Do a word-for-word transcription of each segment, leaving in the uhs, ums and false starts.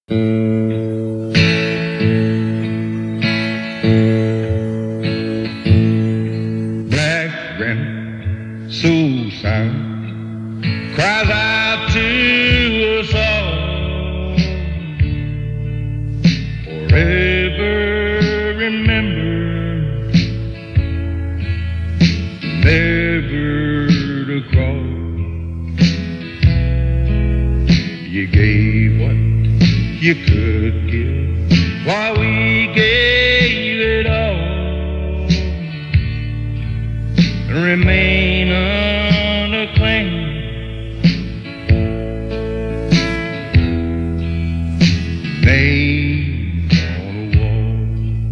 Black granite, soul sound, cries out to us all. Forever remember, never to crawl. You gave what you could give, while we gave it all. Remain unacclaimed. Name on a wall.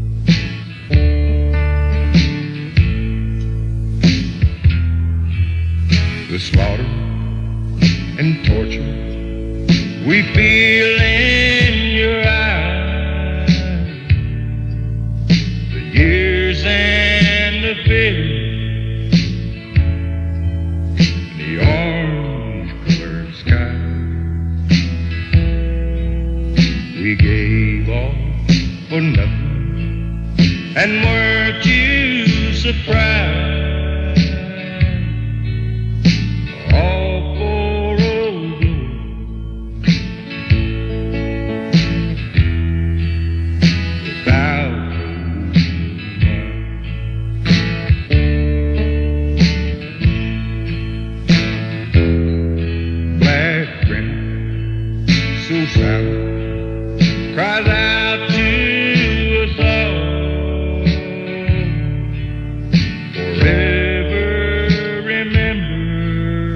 The slaughter and torture we feel in your eyes, the years and the bitter, the orange-colored sky. We gave all for nothing, and weren't you surprised? All for old gold, without black granite, so silent, cries out to us all. Forever remember,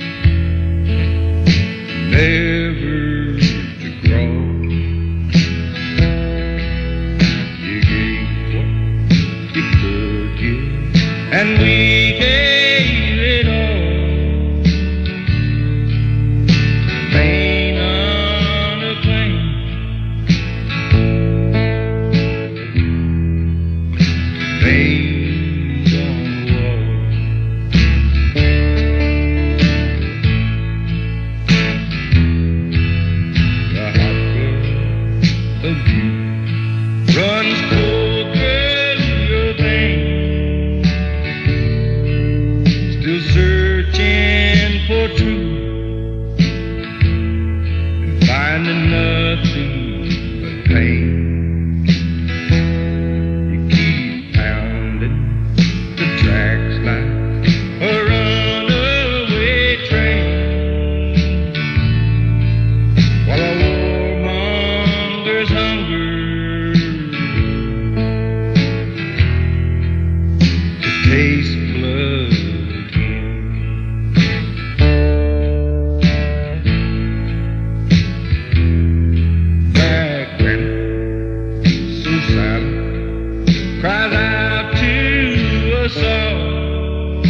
never to crawl. You gave what you could give, and we gave it all. Remain unacclaimed. Names on the wall. The heartbeat of you runs cold through your veins, still searching for truth and finding nothing but pain. You keep pounding the tracks like a runaway train, while a warmonger's hunger to taste blood again. Black granite, so silent, cries out to us all.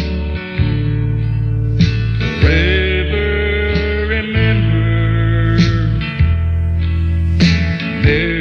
Forever remember, never